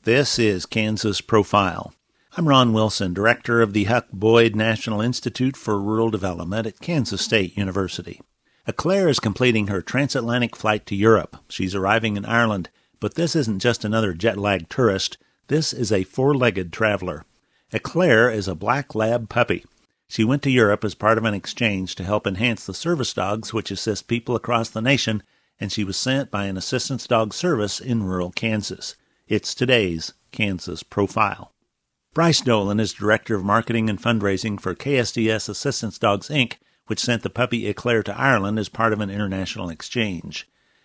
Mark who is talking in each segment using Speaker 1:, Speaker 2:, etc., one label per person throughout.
Speaker 1: This is Kansas Profile. I'm Ron Wilson, director of the Huck Boyd National Institute for Rural Development at Kansas State University. Eclair is completing her transatlantic flight to Europe. She's arriving in Ireland, but this isn't just another jet-lagged tourist. This is a four-legged traveler. Eclair is a black lab puppy. She went to Europe as part of an exchange to help enhance the service dogs which assist people across the nation, and she was sent by an assistance dog service in rural Kansas. It's today's Kansas Profile. Bryce Dolan is Director of Marketing and Fundraising for KSDS Assistance Dogs, Inc., which sent the puppy Eclair to Ireland as part of an international exchange.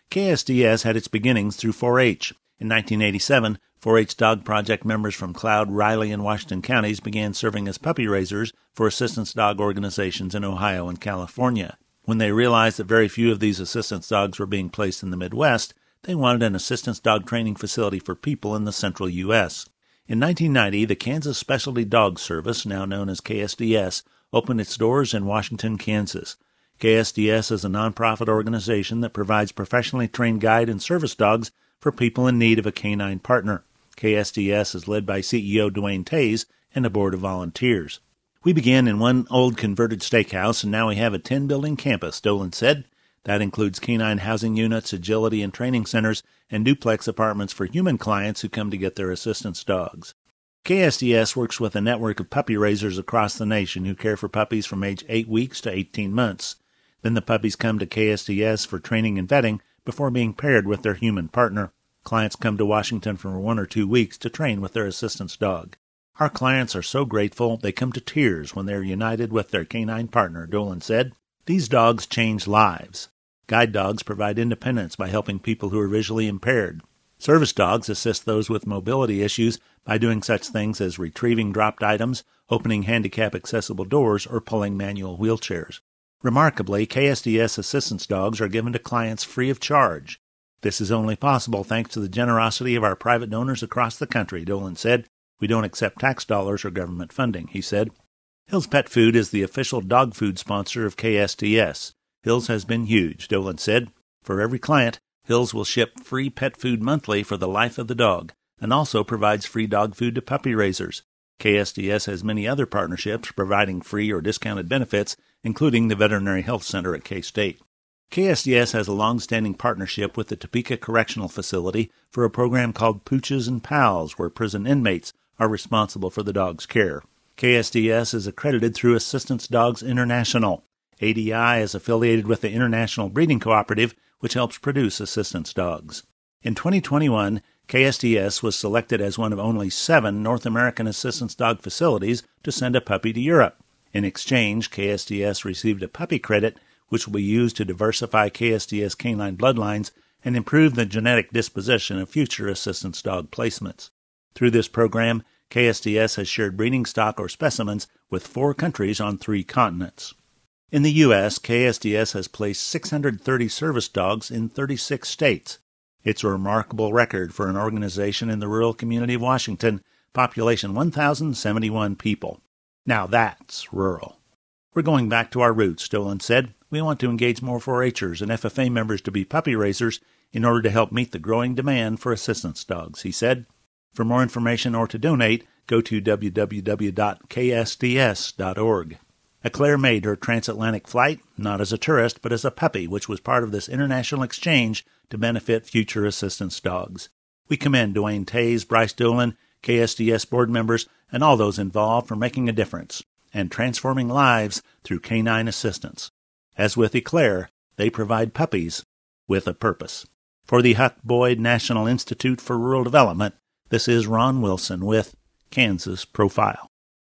Speaker 1: KSDS had its beginnings through 4-H. In 1987, 4-H Dog Project members from Cloud, Riley, and Washington counties began serving as puppy raisers for assistance dog organizations in Ohio and California. When they realized that very few of these assistance dogs were being placed in the Midwest, they wanted an assistance dog training facility for people in the central U.S. In 1990, the Kansas Specialty Dog Service, now known as KSDS, opened its doors in Washington, Kansas. KSDS is a nonprofit organization that provides professionally trained guide and service dogs for people in need of a canine partner. KSDS is led by CEO Dwayne Tays and a board of volunteers. We began in one old converted steakhouse, and now we have a 10-building campus, Dolan said. That includes canine housing units, agility and training centers, and duplex apartments for human clients who come to get their assistance dogs. KSDS works with a network of puppy raisers across the nation who care for puppies from age 8 weeks to 18 months. Then the puppies come to KSDS for training and vetting before being paired with their human partner. Clients come to Washington for 1 or 2 weeks to train with their assistance dog. Our clients are so grateful they come to tears when they are united with their canine partner, Dolan said. These dogs change lives. Guide dogs provide independence by helping people who are visually impaired. Service dogs assist those with mobility issues by doing such things as retrieving dropped items, opening handicap-accessible doors, or pulling manual wheelchairs. Remarkably, KSDS assistance dogs are given to clients free of charge. This is only possible thanks to the generosity of our private donors across the country, Dolan said. We don't accept tax dollars or government funding, he said. Hill's Pet Food is the official dog food sponsor of KSDS. Hills has been huge, Dolan said. For every client, Hills will ship free pet food monthly for the life of the dog, and also provides free dog food to puppy raisers. KSDS has many other partnerships providing free or discounted benefits, including the Veterinary Health Center at K-State. KSDS has a long-standing partnership with the Topeka Correctional Facility for a program called Pooches and Pals, where prison inmates are responsible for the dog's care. KSDS is accredited through Assistance Dogs International. ADI is affiliated with the International Breeding Cooperative, which helps produce assistance dogs. In 2021, KSDS was selected as one of only 7 North American assistance dog facilities to send a puppy to Europe. In exchange, KSDS received a puppy credit, which will be used to diversify KSDS canine bloodlines and improve the genetic disposition of future assistance dog placements. Through this program, KSDS has shared breeding stock or specimens with 4 countries on 3 continents. In the U.S., KSDS has placed 630 service dogs in 36 states. It's a remarkable record for an organization in the rural community of Washington, population 1,071 people. Now that's rural. We're going back to our roots, Dolan said. We want to engage more 4-H'ers and FFA members to be puppy raisers in order to help meet the growing demand for assistance dogs, he said. For more information or to donate, go to www.ksds.org. Eclair made her transatlantic flight, not as a tourist, but as a puppy, which was part of this international exchange to benefit future assistance dogs. We commend Dwayne Tays, Bryce Dolan, KSDS board members, and all those involved for making a difference and transforming lives through canine assistance. As with Eclair, they provide puppies with a purpose. For the Huck Boyd National Institute for Rural Development, this is Ron Wilson with Kansas Profile.